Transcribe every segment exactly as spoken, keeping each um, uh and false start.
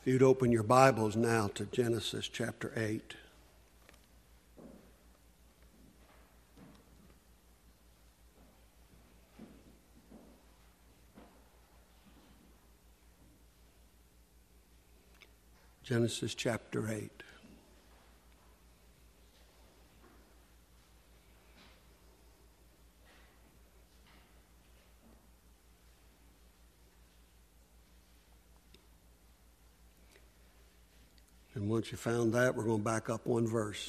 If you'd open your Bibles now to Genesis chapter eight. Genesis chapter eight. And once you found that, we're going to back up one verse.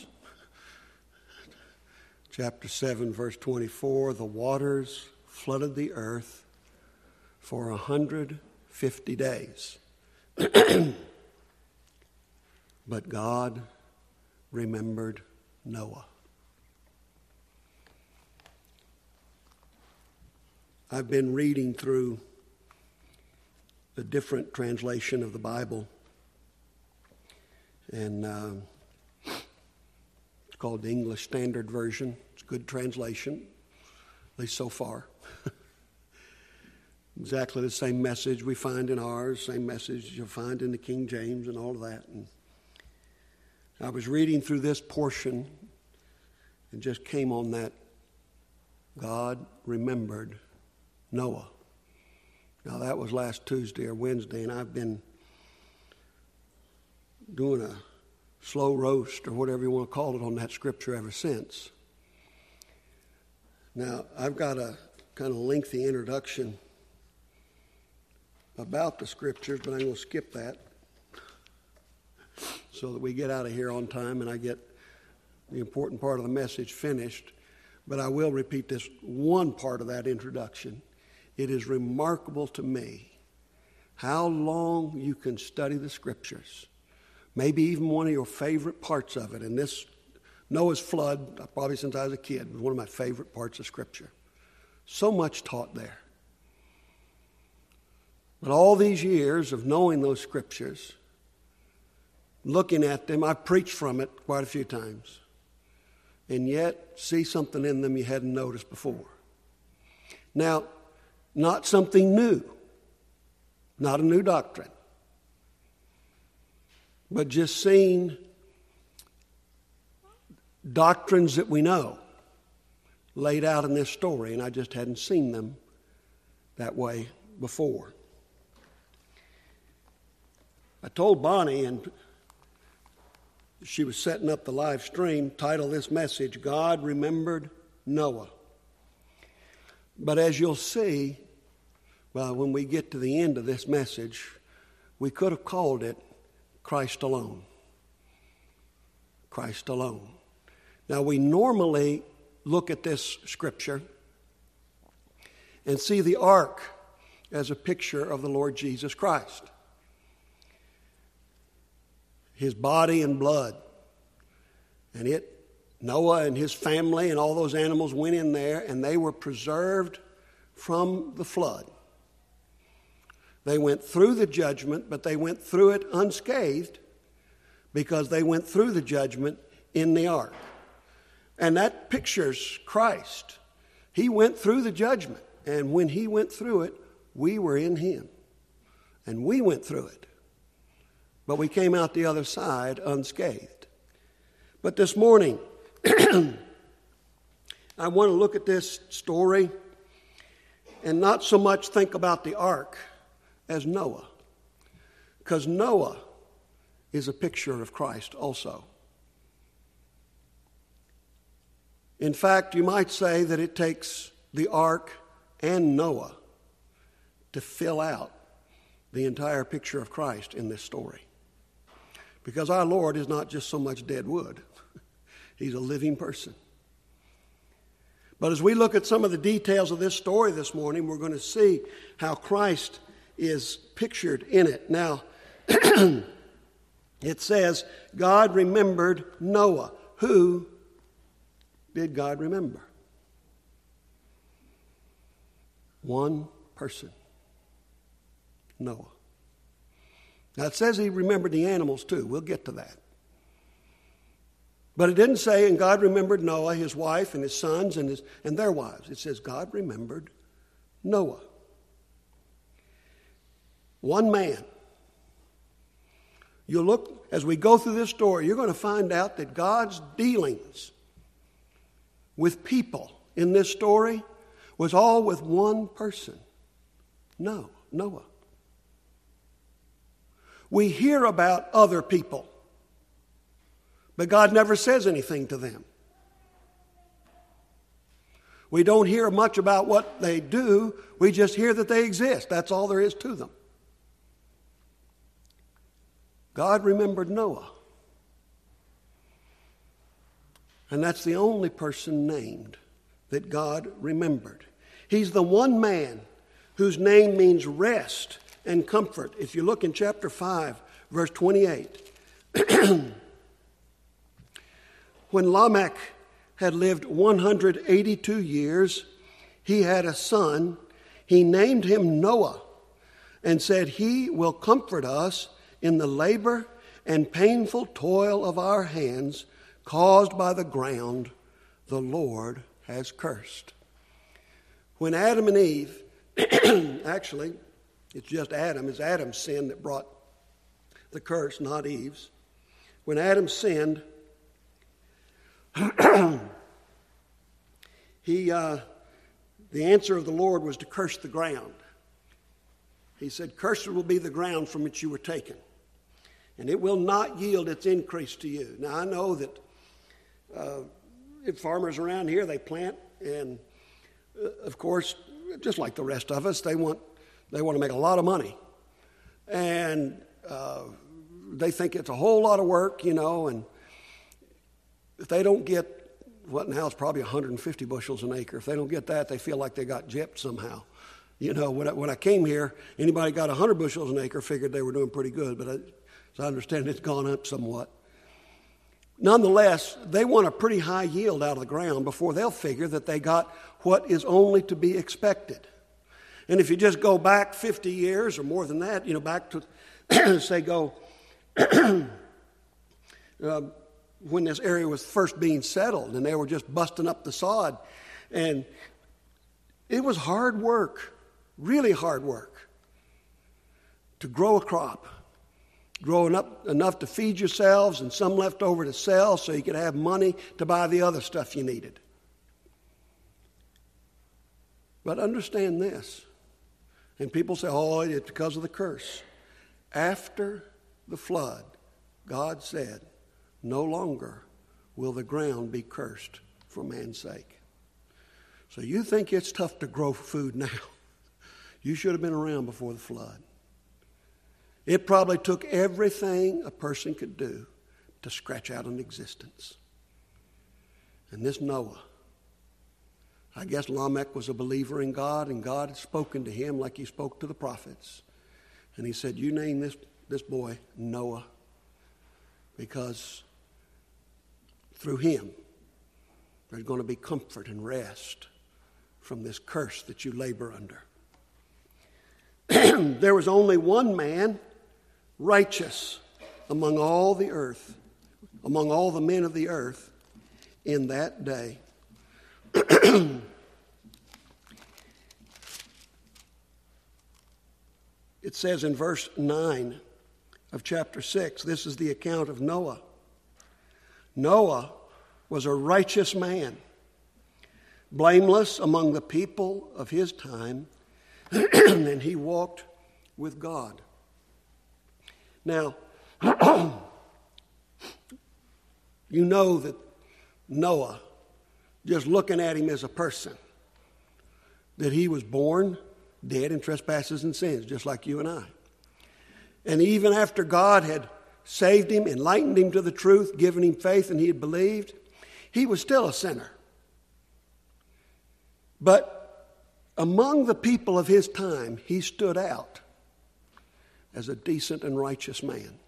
Chapter seven, verse twenty-four, the waters flooded the earth for one hundred fifty days. But God remembered Noah. I've been reading through a different translation of the Bible. And uh, it's called the English Standard Version. It's a good translation, at least so far. Exactly the same message we find in ours, same message you'll find in the King James and all of that. And I was reading through this portion and just came on that God remembered Noah. Now that was last Tuesday or Wednesday, and I've been doing a slow roast or whatever you want to call it on that scripture ever since. Now, I've got a kind of lengthy introduction about the scriptures, but I'm going to skip that so that we get out of here on time and I get the important part of the message finished. But I will repeat this one part of that introduction. It is remarkable to me how long you can study the scriptures. Maybe even one of your favorite parts of it. And this Noah's flood, probably since I was a kid, was one of my favorite parts of Scripture. So much taught there. But all these years of knowing those Scriptures, looking at them, I've preached from it quite a few times. And yet, see something in them you hadn't noticed before. Now, not something new. Not a new doctrine. But just seeing doctrines that we know laid out in this story, and I just hadn't seen them that way before. I told Bonnie, and she was setting up the live stream, title this message, God Remembered Noah. But as you'll see, well, when we get to the end of this message, we could have called it Christ alone. Christ alone. Now, we normally look at this scripture and see the ark as a picture of the Lord Jesus Christ. His body and blood. And it, Noah and his family and all those animals went in there and they were preserved from the flood. They went through the judgment, but they went through it unscathed because they went through the judgment in the ark. And that pictures Christ. He went through the judgment, and when he went through it, we were in him. And we went through it. But we came out the other side unscathed. But this morning, I want to look at this story and not so much think about the ark as Noah. Because Noah is a picture of Christ also. In fact, you might say that it takes the ark and Noah to fill out the entire picture of Christ in this story. Because our Lord is not just so much dead wood. He's a living person. But as we look at some of the details of this story this morning, we're going to see how Christ is pictured in it. Now, it says, God remembered Noah. Who did God remember? One person. Noah. Now, it says he remembered the animals too. We'll get to that. But it didn't say, and God remembered Noah, his wife, and his sons, and, his, and their wives. It says God remembered Noah. One man. You look, as we go through this story, you're going to find out that God's dealings with people in this story was all with one person. No, Noah. We hear about other people, but God never says anything to them. We don't hear much about what they do. We just hear that they exist. That's all there is to them. God remembered Noah. And that's the only person named that God remembered. He's the one man whose name means rest and comfort. If you look in chapter five, verse twenty-eight. When Lamech had lived one hundred eighty-two years, he had a son. He named him Noah and said, "He will comfort us in the labor and painful toil of our hands caused by the ground the Lord has cursed." When Adam and Eve, actually, it's just Adam. It's Adam's sin that brought the curse, not Eve's. When Adam sinned, he, uh, the answer of the Lord was to curse the ground. He said, "Cursed will be the ground from which you were taken, and it will not yield its increase to you." Now, I know that uh, if farmers around here, they plant, and uh, of course, just like the rest of us, they want they want to make a lot of money, and uh, they think it's a whole lot of work, you know, and if they don't get what now is probably one hundred fifty bushels an acre, if they don't get that, they feel like they got gypped somehow. You know, when I, when I came here, anybody got one hundred bushels an acre figured they were doing pretty good, but I, as I understand, it's gone up somewhat. Nonetheless, they want a pretty high yield out of the ground before they'll figure that they got what is only to be expected. And if you just go back fifty years or more than that, you know, back to, say, go, uh, when this area was first being settled and they were just busting up the sod, and it was hard work, really hard work, to grow a crop. Growing up enough to feed yourselves and some left over to sell so you could have money to buy the other stuff you needed. But understand this, and people say, "Oh, it's because of the curse." After the flood, God said, "No longer will the ground be cursed for man's sake." So you think it's tough to grow food now. You should have been around before the flood. It probably took everything a person could do to scratch out an existence. And this Noah, I guess Lamech was a believer in God, and God had spoken to him like he spoke to the prophets. And he said, "You name this, this boy Noah, because through him there's going to be comfort and rest from this curse that you labor under." There was only one man righteous among all the earth, among all the men of the earth in that day. It says in verse nine of chapter six, this is the account of Noah. Noah was a righteous man, blameless among the people of his time, and he walked with God. Now, you know that Noah, just looking at him as a person, that he was born dead in trespasses and sins, just like you and I. And even after God had saved him, enlightened him to the truth, given him faith, and he had believed, he was still a sinner. But among the people of his time, he stood out as a decent and righteous man.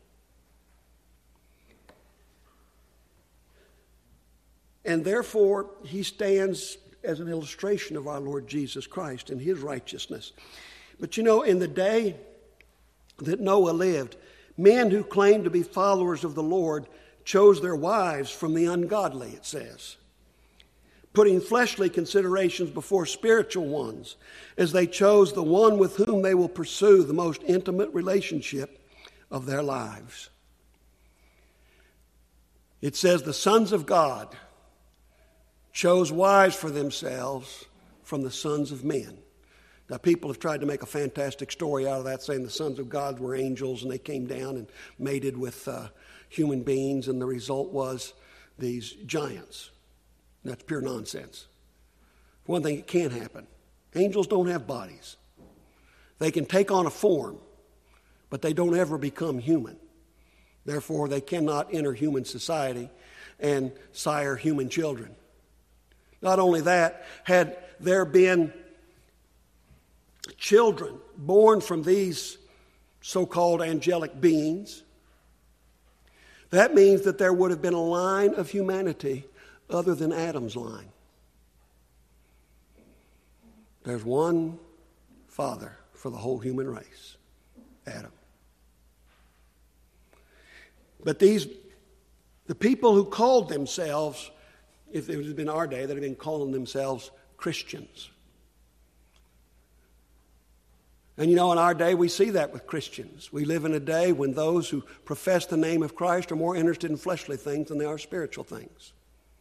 And therefore, he stands as an illustration of our Lord Jesus Christ and his righteousness. But you know, in the day that Noah lived, men who claimed to be followers of the Lord chose their wives from the ungodly, it says, putting fleshly considerations before spiritual ones, as they chose the one with whom they will pursue the most intimate relationship of their lives. It says the sons of God chose wives for themselves from the sons of men. Now, people have tried to make a fantastic story out of that, saying the sons of God were angels and they came down and mated with uh, human beings, and the result was these giants. That's pure nonsense. For one thing, it can't happen. Angels don't have bodies. They can take on a form, but they don't ever become human. Therefore, they cannot enter human society and sire human children. Not only that, had there been children born from these so-called angelic beings, that means that there would have been a line of humanity other than Adam's line. There's one father for the whole human race, Adam. But these, the people who called themselves, if it had been our day, they'd have been calling themselves Christians. And you know, in our day, we see that with Christians. We live in a day when those who profess the name of Christ are more interested in fleshly things than they are spiritual things.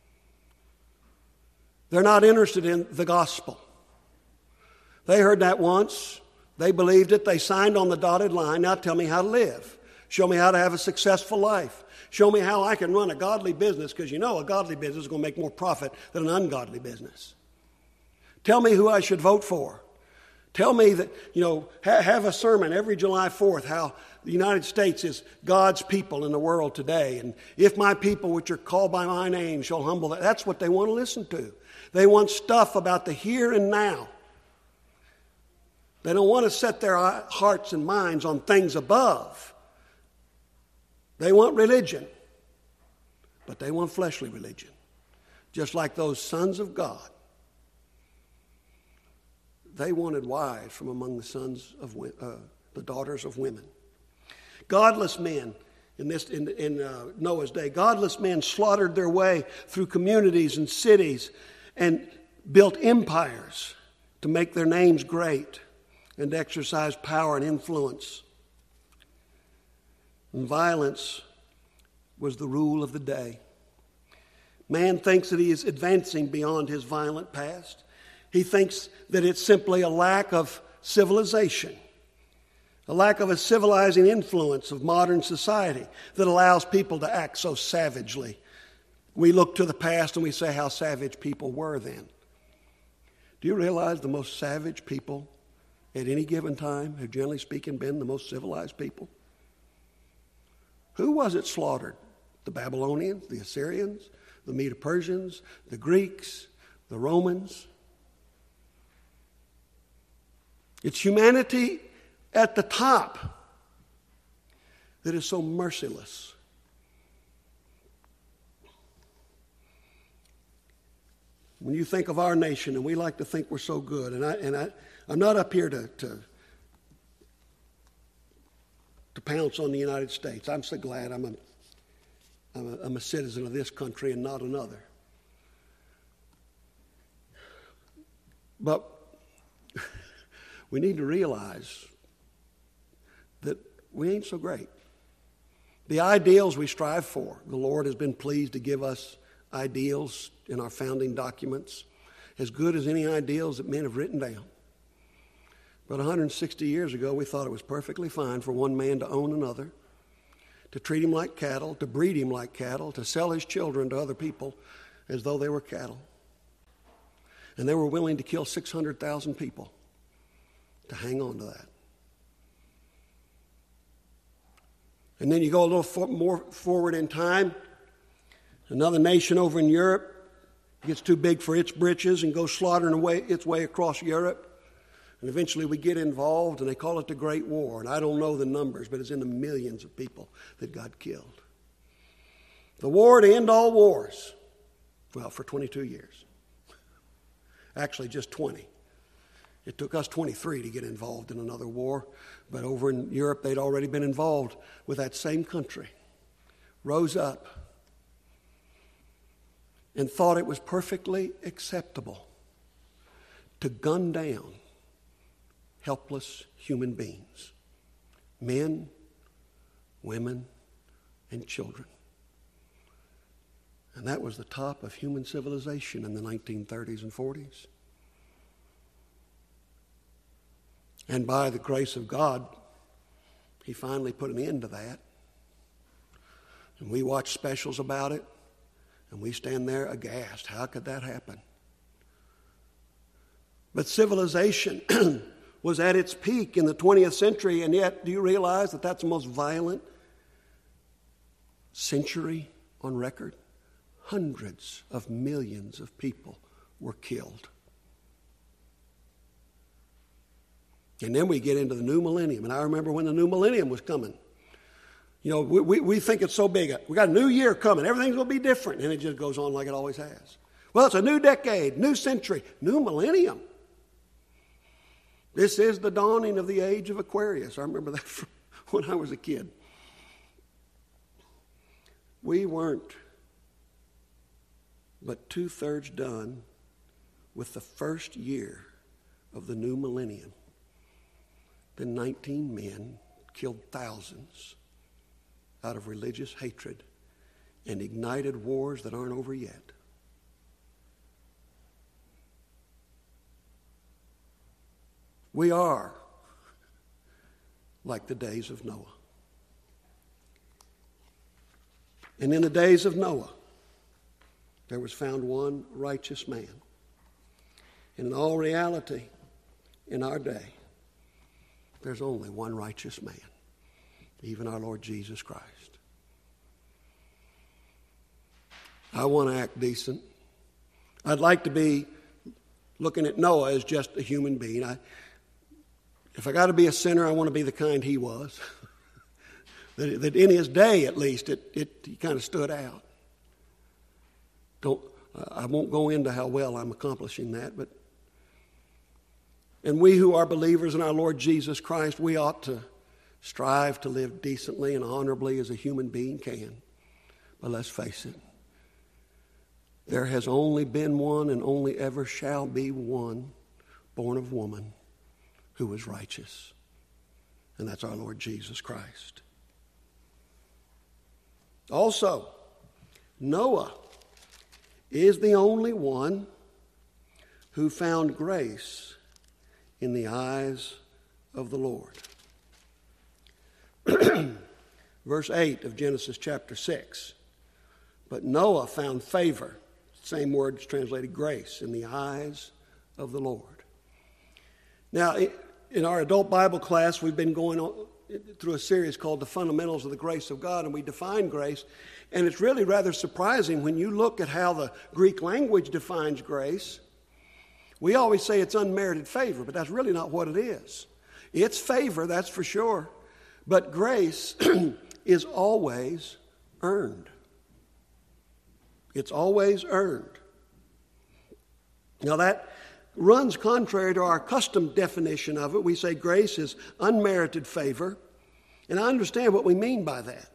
They're not interested in the gospel. They heard that once. They believed it. They signed on the dotted line. Now tell me how to live. Show me how to have a successful life. Show me how I can run a godly business, because you know a godly business is going to make more profit than an ungodly business. Tell me who I should vote for. Tell me that, you know, ha- have a sermon every July fourth, how the United States is God's people in the world today. And if my people, which are called by my name, shall humble that. That's what they want to listen to. They want stuff about the here and now. They don't want to set their hearts and minds on things above. They want religion, but they want fleshly religion, just like those sons of God. They wanted wives from among the sons of uh, the daughters of women. Godless men in this in, in uh, Noah's day, godless men slaughtered their way through communities and cities and built empires to make their names great and to exercise power and influence. And violence was the rule of the day. Man thinks that he is advancing beyond his violent past. He thinks that it's simply a lack of civilization, a lack of a civilizing influence of modern society that allows people to act so savagely. We look to the past and we say how savage people were then. Do you realize the most savage people at any given time have, generally speaking, been the most civilized people? Who was it slaughtered? The Babylonians, the Assyrians, the Medo-Persians, the Greeks, the Romans. It's humanity at the top that is so merciless. When you think of our nation, and we like to think we're so good, and I and I, I'm not up here to, to to pounce on the United States. I'm so glad I'm a, I'm a I'm a citizen of this country and not another. But we need to realize that we ain't so great. The ideals we strive for, the Lord has been pleased to give us ideals in our founding documents, as good as any ideals that men have written down. But one hundred sixty years ago, we thought it was perfectly fine for one man to own another, to treat him like cattle, to breed him like cattle, to sell his children to other people as though they were cattle. And they were willing to kill six hundred thousand people to hang on to that. And then you go a little for, more forward in time. Another nation over in Europe gets too big for its britches and goes slaughtering away, its way across Europe. And eventually we get involved, and they call it the Great War. And I don't know the numbers, but it's in the millions of people that got killed. The war to end all wars. Well, for twenty-two years. Actually, just twenty. It took us twenty-three to get involved in another war. But over in Europe, they'd already been involved with that same country. Rose up and thought it was perfectly acceptable to gun down helpless human beings, men, women, and children. And that was the top of human civilization in the nineteen thirties and forties. And by the grace of God, he finally put an end to that. And we watch specials about it, and we stand there aghast. How could that happen? But civilization was at its peak in the twentieth century, and yet, do you realize that that's the most violent century on record? Hundreds of millions of people were killed. And then we get into the new millennium, and I remember when the new millennium was coming. You know, we, we, we think it's so big. We got a new year coming. Everything's going to be different, and it just goes on like it always has. Well, it's a new decade, new century, new millennium. This is the dawning of the age of Aquarius. I remember that from when I was a kid. We weren't but two-thirds done with the first year of the new millennium. Then nineteen men killed thousands out of religious hatred and ignited wars that aren't over yet. We are like the days of Noah. And in the days of Noah, there was found one righteous man. And in all reality, in our day, there's only one righteous man, even our Lord Jesus Christ. I want to act decent. I'd like to be looking at Noah as just a human being. I, if I got to be a sinner, I want to be the kind he was. that, that in his day, at least, it, it he kind of stood out. Don't I won't go into how well I'm accomplishing that, but and we who are believers in our Lord Jesus Christ, we ought to strive to live decently and honorably as a human being can. But let's face it, there has only been one and only ever shall be one born of woman who is righteous. And that's our Lord Jesus Christ. Also, Noah is the only one who found grace in the eyes of the Lord. Verse eight of Genesis chapter six. But Noah found favor, same word is translated grace, in the eyes of the Lord. Now, in our adult Bible class, we've been going on through a series called The Fundamentals of the Grace of God, and we define grace. And it's really rather surprising when you look at how the Greek language defines grace. We always say it's unmerited favor, but that's really not what it is. It's favor, that's for sure. But grace is always earned. It's always earned. Now that runs contrary to our custom definition of it. We say grace is unmerited favor, and I understand what we mean by that.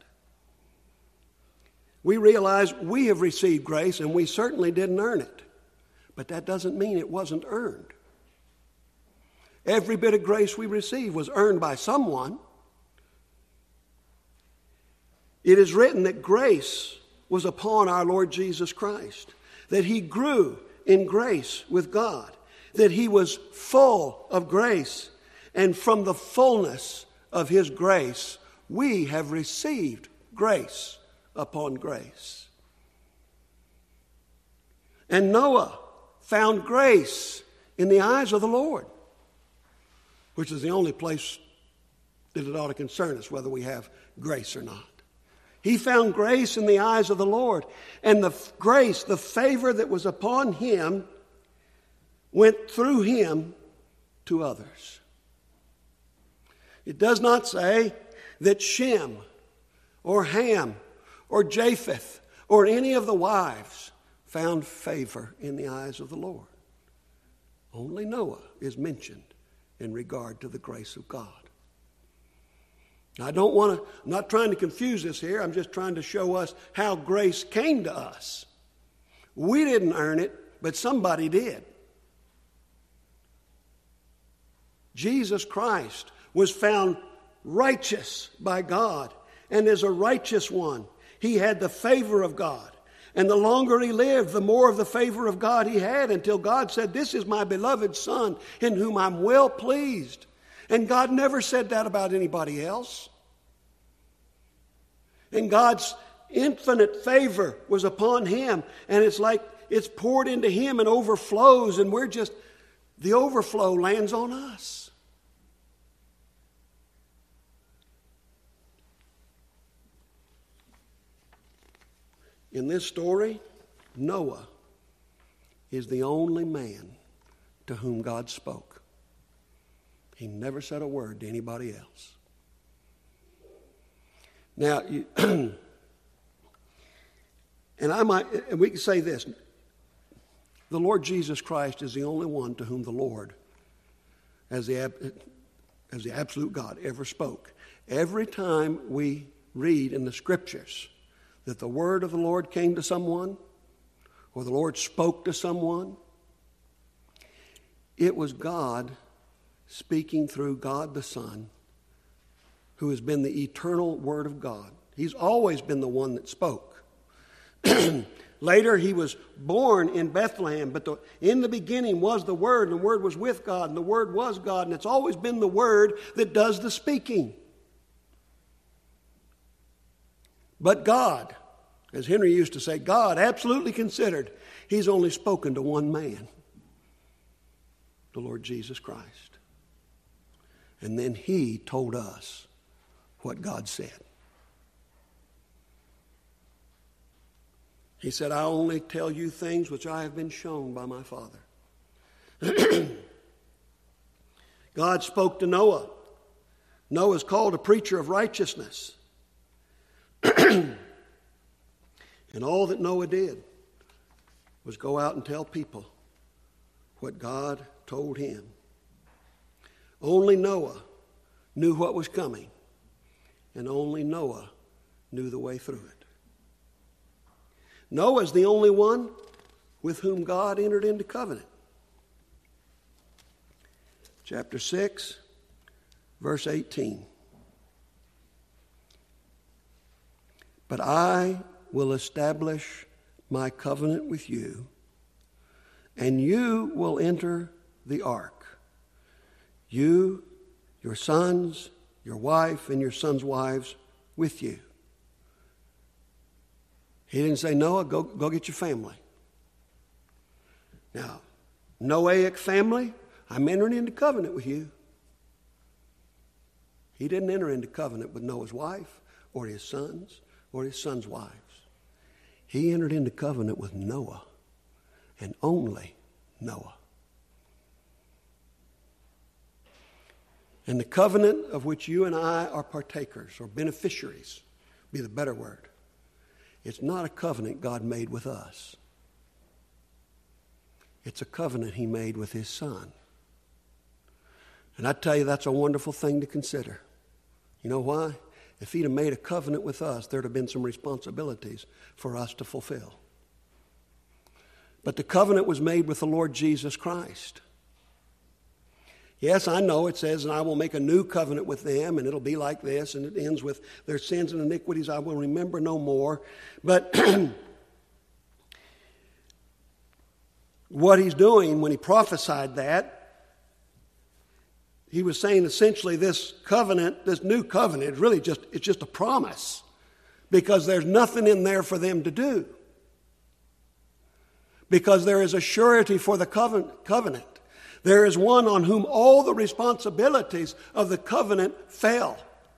We realize we have received grace, and we certainly didn't earn it. But that doesn't mean it wasn't earned. Every bit of grace we receive was earned by someone. It is written that grace was upon our Lord Jesus Christ, that he grew in grace with God, that he was full of grace, and from the fullness of his grace, we have received grace upon grace. And Noah found grace in the eyes of the Lord, which is the only place that it ought to concern us whether we have grace or not. He found grace in the eyes of the Lord, and the f- grace, the favor that was upon him, went through him to others. It does not say that Shem or Ham or Japheth or any of the wives found favor in the eyes of the Lord. Only Noah is mentioned in regard to the grace of God. Now, I don't want to, I'm not trying to confuse this here. I'm just trying to show us how grace came to us. We didn't earn it, but somebody did. Jesus Christ was found righteous by God, and as a righteous one, he had the favor of God. And the longer he lived, the more of the favor of God he had, until God said, "This is my beloved Son in whom I'm well pleased." And God never said that about anybody else. And God's infinite favor was upon him. And it's like it's poured into him and overflows. And we're just, the overflow lands on us. In this story, Noah is the only man to whom God spoke. He never said a word to anybody else. Now, you, and I might, and we can say this: the Lord Jesus Christ is the only one to whom the Lord, as the as the absolute God, ever spoke. Every time we read in the Scriptures that the word of the Lord came to someone, or the Lord spoke to someone, it was God speaking through God the Son, who has been the eternal Word of God. He's always been the one that spoke. Later, he was born in Bethlehem, but the, in the beginning was the Word, and the Word was with God, and the Word was God, and it's always been the Word that does the speaking. But God, as Henry used to say, God, absolutely considered, he's only spoken to one man, the Lord Jesus Christ. And then he told us what God said. He said, "I only tell you things which I have been shown by my Father." God spoke to Noah. Noah is called a preacher of righteousness. And all that Noah did was go out and tell people what God told him. Only Noah knew what was coming, and only Noah knew the way through it. Noah is the only one with whom God entered into covenant. Chapter six, verse eighteen. "But I will establish my covenant with you, and you will enter the ark. You, your sons, your wife, and your sons' wives with you." He didn't say, "Noah, go, go get your family." Now, Noahic family, I'm entering into covenant with you. He didn't enter into covenant with Noah's wife or his sons or his sons' wives. He entered into covenant with Noah, and only Noah. And the covenant of which you and I are partakers, or beneficiaries, be the better word. It's not a covenant God made with us. It's a covenant he made with his Son. And I tell you, that's a wonderful thing to consider. You know why? If he'd have made a covenant with us, there'd have been some responsibilities for us to fulfill. But the covenant was made with the Lord Jesus Christ. Yes, I know it says, "And I will make a new covenant with them, and it'll be like this," and it ends with, "Their sins and iniquities I will remember no more." But what he's doing when he prophesied that, he was saying essentially this covenant, this new covenant, is really just, it's just a promise, because there's nothing in there for them to do. Because there is a surety for the covenant. There is one on whom all the responsibilities of the covenant fell.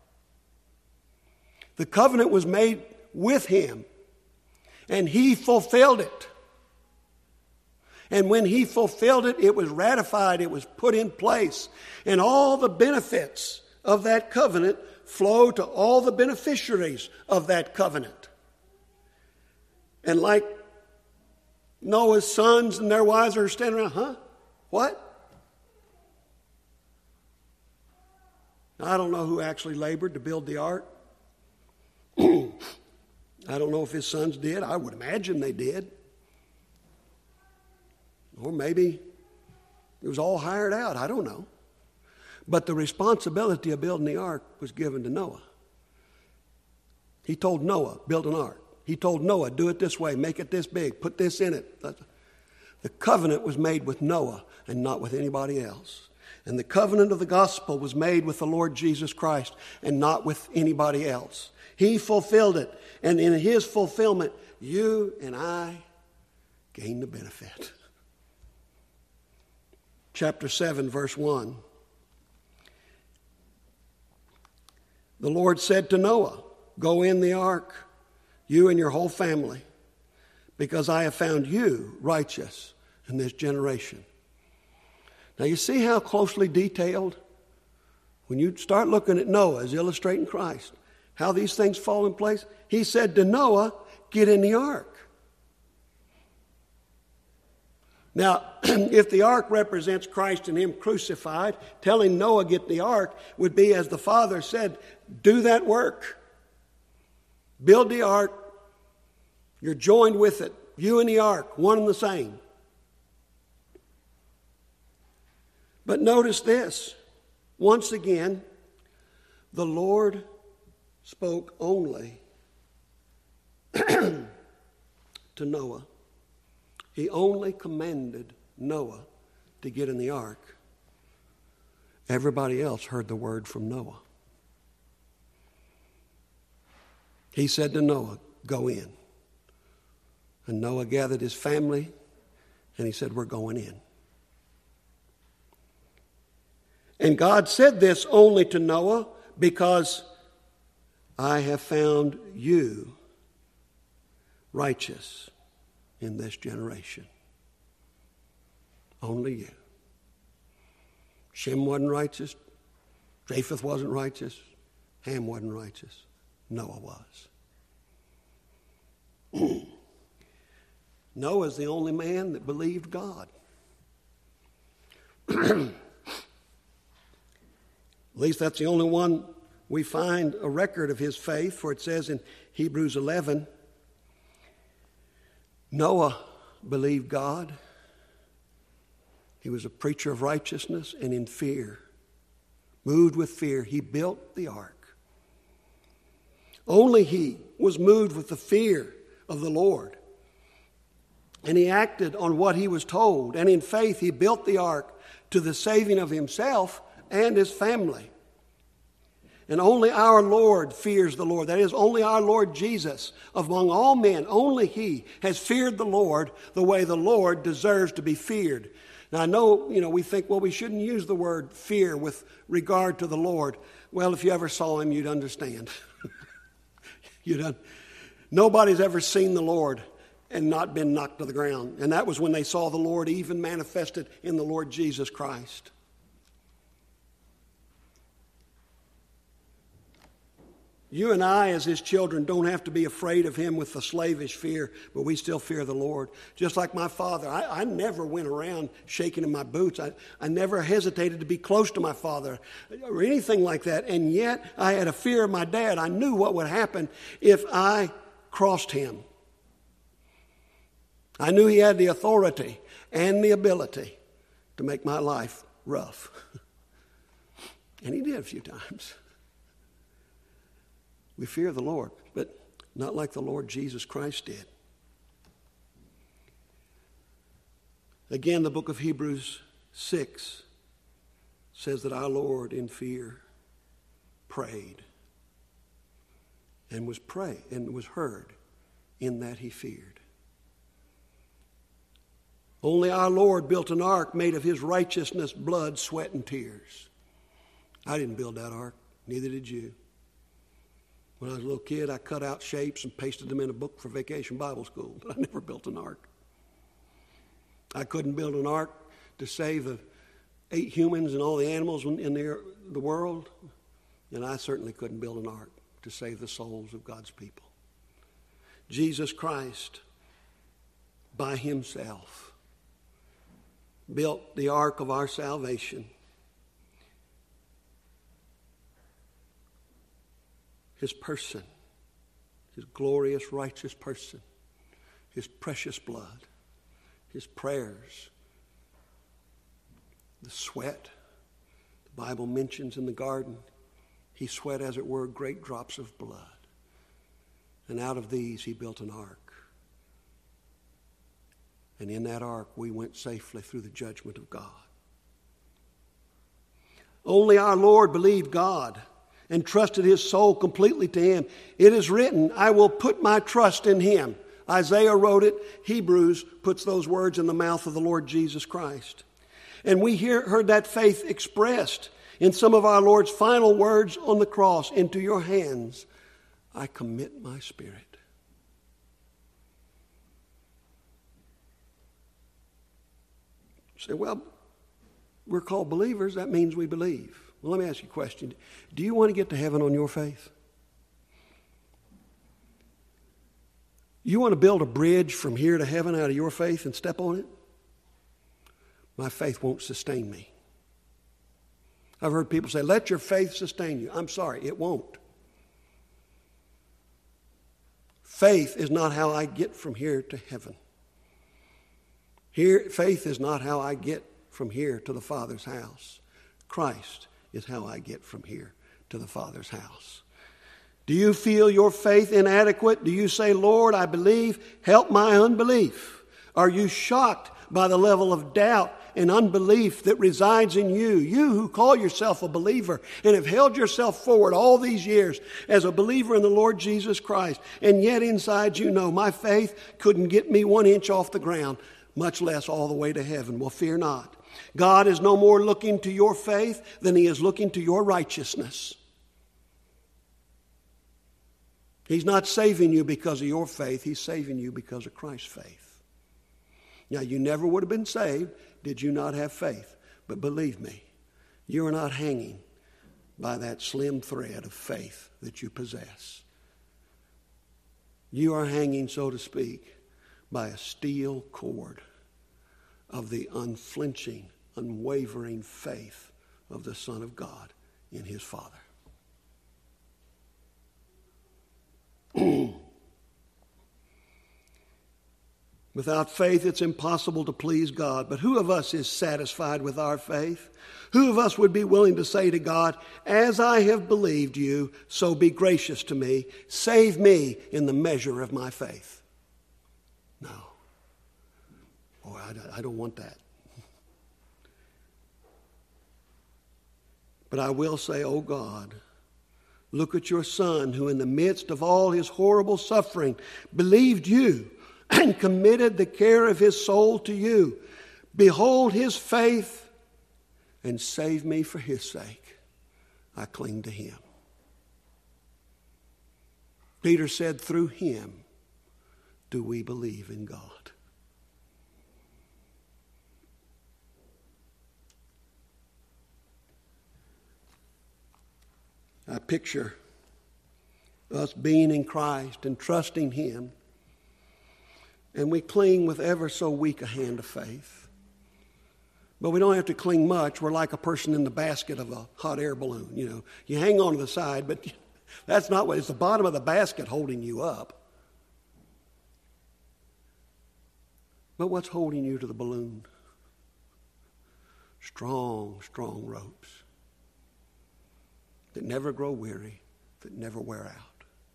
The covenant was made with him, and he fulfilled it. And when he fulfilled it, it was ratified, it was put in place. And all the benefits of that covenant flow to all the beneficiaries of that covenant. And like Noah's sons and their wives are standing around, huh? What? I don't know who actually labored to build the ark. I don't know if his sons did. I would imagine they did. Or maybe it was all hired out. I don't know. But the responsibility of building the ark was given to Noah. He told Noah, "Build an ark." He told Noah, do it this way, make it this big, put this in it. The covenant was made with Noah and not with anybody else. And the covenant of the gospel was made with the Lord Jesus Christ and not with anybody else. He fulfilled it. And in his fulfillment, you and I gain the benefit. Chapter seven, verse one. The Lord said to Noah, go in the ark, you and your whole family, because I have found you righteous in this generation. Now you see how closely detailed, when you start looking at Noah as illustrating Christ, how these things fall in place. He said to Noah, get in the ark. Now, if the ark represents Christ and him crucified, telling Noah get the ark would be, as the Father said, do that work. Build the ark. You're joined with it. You and the ark, one and the same. But notice this. Once again, the Lord spoke only to Noah. He only commanded Noah to get in the ark. Everybody else heard the word from Noah. He said to Noah, go in. And Noah gathered his family and he said, we're going in. And God said this only to Noah because I have found you righteous in this generation. Only you. Shem wasn't righteous. Japheth wasn't righteous. Ham wasn't righteous. Noah was. Noah's the only man that believed God. At least that's the only one we find a record of his faith, for it says in Hebrews eleven, Noah believed God. He was a preacher of righteousness, and in fear, moved with fear, he built the ark. Only he was moved with the fear of the Lord. And he acted on what he was told. And in faith, he built the ark to the saving of himself and his family. And only our Lord fears the Lord. That is, only our Lord Jesus, among all men, only he has feared the Lord the way the Lord deserves to be feared. Now, I know, you know, we think, well, we shouldn't use the word fear with regard to the Lord. Well, if you ever saw him, you'd understand. you'd un- Nobody's ever seen the Lord and not been knocked to the ground. And that was when they saw the Lord even manifested in the Lord Jesus Christ. You and I, as his children, don't have to be afraid of him with the slavish fear, but we still fear the Lord. Just like my father, I, I never went around shaking in my boots. I, I never hesitated to be close to my father or anything like that. And yet I had a fear of my dad. I knew what would happen if I crossed him. I knew he had the authority and the ability to make my life rough. And he did a few times. We fear the Lord, but not like the Lord Jesus Christ did. Again, the book of Hebrews six says that our Lord in fear prayed and was prayed and was heard in that he feared. Only our Lord built an ark made of his righteousness, blood, sweat, and tears. I didn't build that ark. Neither did you. When I was a little kid, I cut out shapes and pasted them in a book for Vacation Bible School. But I never built an ark. I couldn't build an ark to save the eight humans and all the animals in the, the world. And I certainly couldn't build an ark to save the souls of God's people. Jesus Christ, by himself, built the ark of our salvation. His person, his glorious, righteous person, his precious blood, his prayers, the sweat. The Bible mentions in the garden, he sweat, as it were, great drops of blood. And out of these he built an ark. And in that ark we went safely through the judgment of God. Only our Lord believed God and trusted his soul completely to him. It is written, I will put my trust in him. Isaiah wrote it. Hebrews puts those words in the mouth of the Lord Jesus Christ. And we hear, heard that faith expressed in some of our Lord's final words on the cross. Into your hands I commit my spirit. You say, well, we're called believers. That means we believe. Well, let me ask you a question. Do you want to get to heaven on your faith? You want to build a bridge from here to heaven out of your faith and step on it? My faith won't sustain me. I've heard people say, let your faith sustain you. I'm sorry, it won't. Faith is not how I get from here to heaven. Here, faith is not how I get from here to the Father's house. Christ is how I get from here to the Father's house. Do you feel your faith inadequate? Do you say, Lord, I believe, help my unbelief? Are you shocked by the level of doubt and unbelief that resides in you? You who call yourself a believer and have held yourself forward all these years as a believer in the Lord Jesus Christ, and yet inside you know my faith couldn't get me one inch off the ground, much less all the way to heaven. Well, fear not. God is no more looking to your faith than he is looking to your righteousness. He's not saving you because of your faith. He's saving you because of Christ's faith. Now, you never would have been saved did you not have faith. But believe me, you are not hanging by that slim thread of faith that you possess. You are hanging, so to speak, by a steel cord of the unflinching, unwavering faith of the Son of God in his Father. Without faith, it's impossible to please God. But who of us is satisfied with our faith? Who of us would be willing to say to God, as I have believed you, so be gracious to me. Save me in the measure of my faith. No. Boy, I don't want that. But I will say, oh God, look at your Son who in the midst of all his horrible suffering believed you and committed the care of his soul to you. Behold his faith, and save me for his sake. I cling to him. Peter said, through him do we believe in God. I picture us being in Christ and trusting him, and we cling with ever so weak a hand of faith. But we don't have to cling much. We're like a person in the basket of a hot air balloon. You know, you hang on to the side, but that's not what, it's the bottom of the basket holding you up. But what's holding you to the balloon? Strong, strong ropes that never grow weary, that never wear out.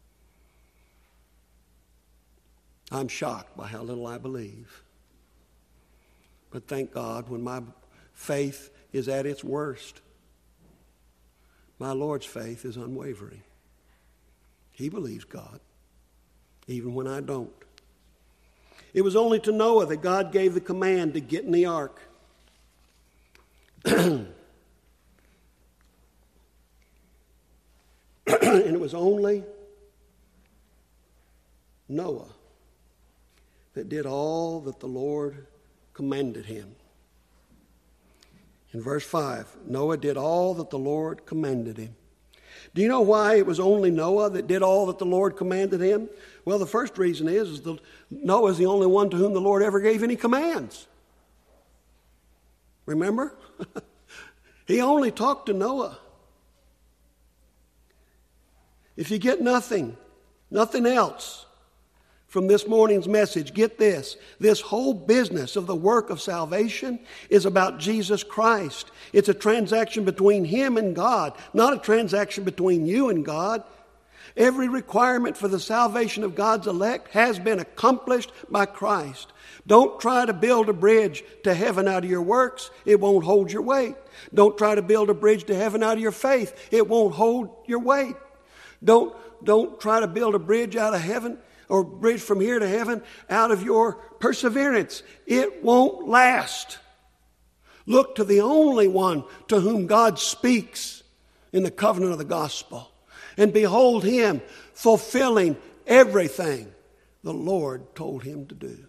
I'm shocked by how little I believe. But thank God, when my faith is at its worst, my Lord's faith is unwavering. He believes God, even when I don't. It was only to Noah that God gave the command to get in the ark. And it was only Noah that did all that the Lord commanded him. In verse five, Noah did all that the Lord commanded him. Do you know why it was only Noah that did all that the Lord commanded him? Well, the first reason is, is that Noah is the only one to whom the Lord ever gave any commands. Remember? He only talked to Noah. If you get nothing, nothing else from this morning's message, get this. This whole business of the work of salvation is about Jesus Christ. It's a transaction between him and God, not a transaction between you and God. Every requirement for the salvation of God's elect has been accomplished by Christ. Don't try to build a bridge to heaven out of your works. It won't hold your weight. Don't try to build a bridge to heaven out of your faith. It won't hold your weight. Don't, don't try to build a bridge out of heaven or bridge from here to heaven out of your perseverance. It won't last. Look to the only one to whom God speaks in the covenant of the gospel. And behold him fulfilling everything the Lord told him to do.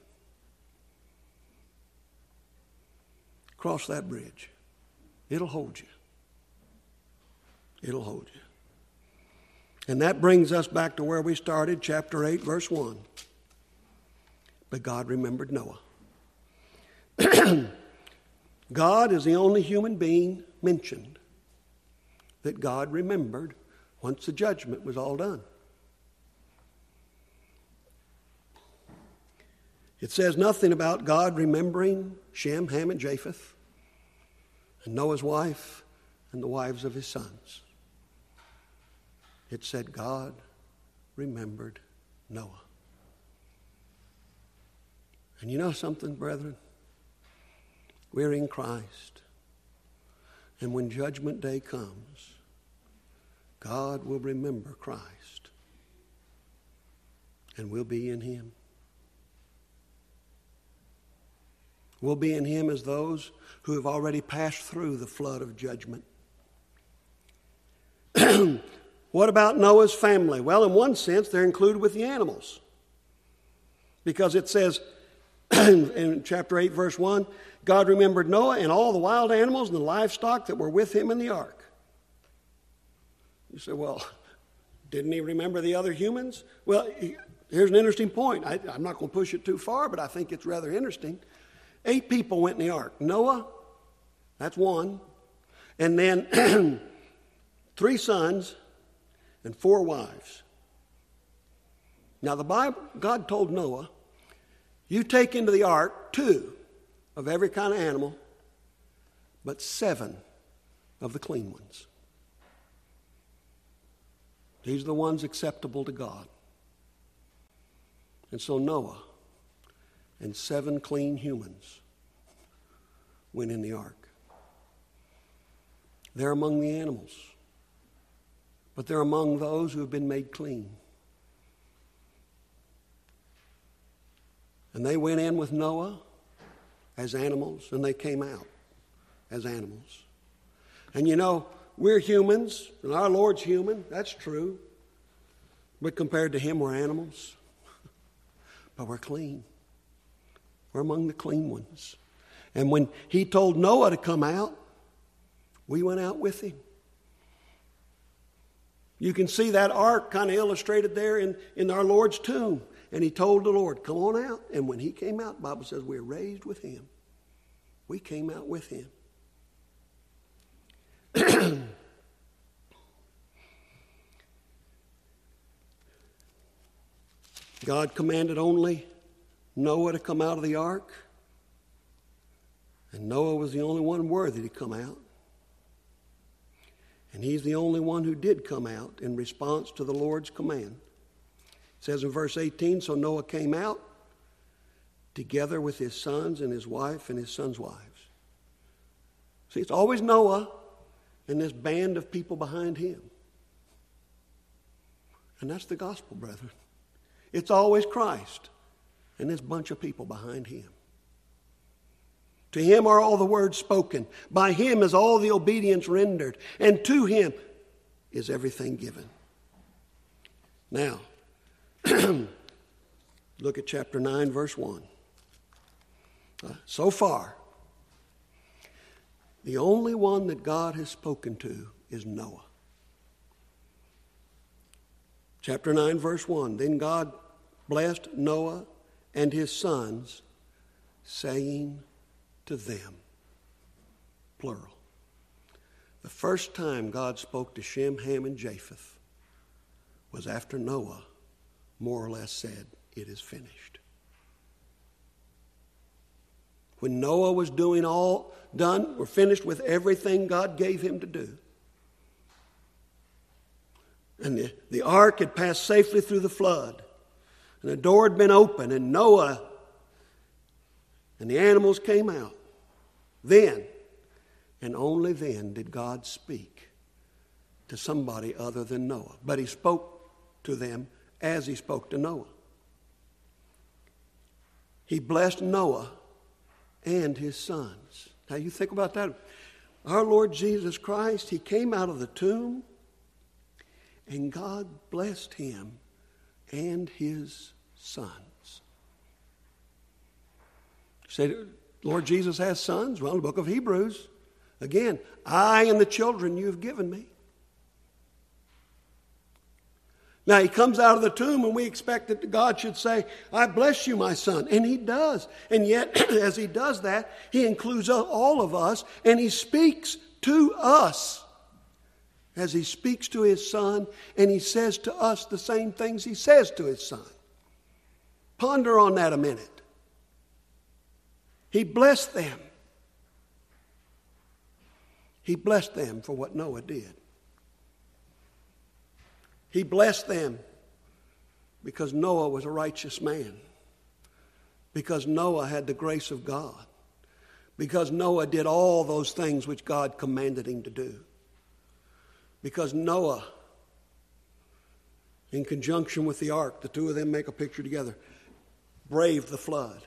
Cross that bridge. It'll hold you. It'll hold you. And that brings us back to where we started, chapter eight, verse one. But God remembered Noah. God is the only human being mentioned that God remembered once the judgment was all done. It says nothing about God remembering Shem, Ham, and Japheth, and Noah's wife, and the wives of his sons. It said God remembered Noah. And you know something, brethren? We're in Christ. And when judgment day comes, God will remember Christ. And we'll be in him. We'll be in him as those who have already passed through the flood of judgment. What about Noah's family? Well, in one sense, they're included with the animals. Because it says in chapter eight, verse one, God remembered Noah and all the wild animals and the livestock that were with him in the ark. You say, well, didn't he remember the other humans? Well, here's an interesting point. I, I'm not going to push it too far, but I think it's rather interesting. Eight people went in the ark. Noah, that's one. And then three sons and four wives. Now the Bible, God told Noah, you take into the ark two of every kind of animal, but seven of the clean ones. These are the ones acceptable to God. And so Noah and seven clean humans went in the ark. They're among the animals, but they're among those who have been made clean. And they went in with Noah as animals, and they came out as animals. And you know, we're humans, and our Lord's human, that's true. But compared to him, we're animals. But we're clean. We're among the clean ones. And when he told Noah to come out, we went out with him. You can see that ark kind of illustrated there in, in our Lord's tomb. And he told the Lord, come on out. And when he came out, the Bible says we're raised with him. We came out with him. God commanded only Noah to come out of the ark. And Noah was the only one worthy to come out. And he's the only one who did come out in response to the Lord's command. It says in verse eighteen, so Noah came out together with his sons and his wife and his sons' wives. See, it's always Noah and this band of people behind him. And that's the gospel, brethren. It's always Christ and this bunch of people behind him. To him are all the words spoken. By him is all the obedience rendered. And to him is everything given. Now, look at chapter nine, verse one. Uh, so far, the only one that God has spoken to is Noah. Chapter nine, verse one. Then God blessed Noah and his sons, saying to them, plural. The first time God spoke to Shem, Ham, and Japheth was after Noah more or less said, it is finished. When Noah was doing all done, we're finished with everything God gave him to do. And the, the ark had passed safely through the flood. And the door had been opened, and Noah and the animals came out. Then, and only then, did God speak to somebody other than Noah. But he spoke to them as he spoke to Noah. He blessed Noah and his sons. Now you think about that. Our Lord Jesus Christ, he came out of the tomb, and God blessed him and his sons. You say, Lord Jesus has sons? Well, in the book of Hebrews, again, I and the children you have given me. Now, he comes out of the tomb, and we expect that God should say, I bless you, my son. And he does. And yet, as he does that, he includes all of us, and he speaks to us as he speaks to his son, and he says to us the same things he says to his son. Ponder on that a minute. He blessed them. He blessed them for what Noah did. He blessed them because Noah was a righteous man, because Noah had the grace of God, because Noah did all those things which God commanded him to do, because Noah, in conjunction with the ark, the two of them make a picture together, braved the flood,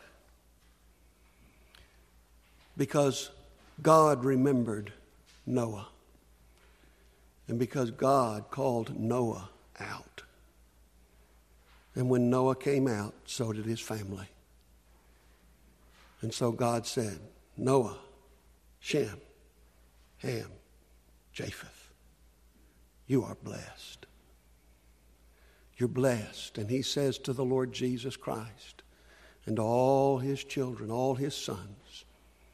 because God remembered Noah, and because God called Noah out. And when Noah came out, so did his family. And so God said, Noah, Shem, Ham, Japheth, you are blessed. You're blessed. And he says to the Lord Jesus Christ and to all his children, all his sons,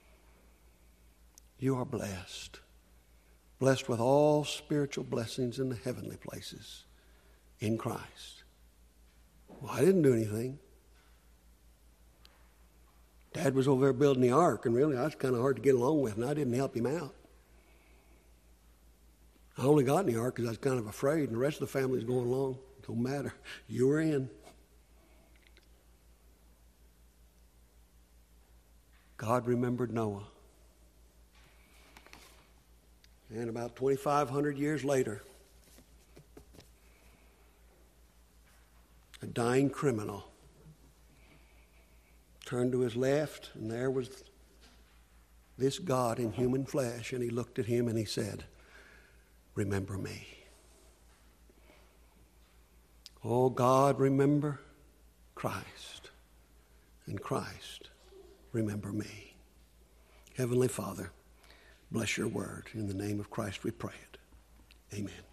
you are blessed. Blessed with all spiritual blessings in the heavenly places in Christ. Well, I didn't do anything. Dad was over there building the ark, and really I was kind of hard to get along with, and I didn't help him out. I only got in the ark because I was kind of afraid, and the rest of the family was going along. Don't matter. You were in. God remembered Noah. And about twenty-five hundred years later, a dying criminal turned to his left, and there was this God in human flesh, and he looked at him and he said, remember me. Oh God, remember Christ, and Christ, remember me. Heavenly Father, bless your word. In the name of Christ we pray it. Amen.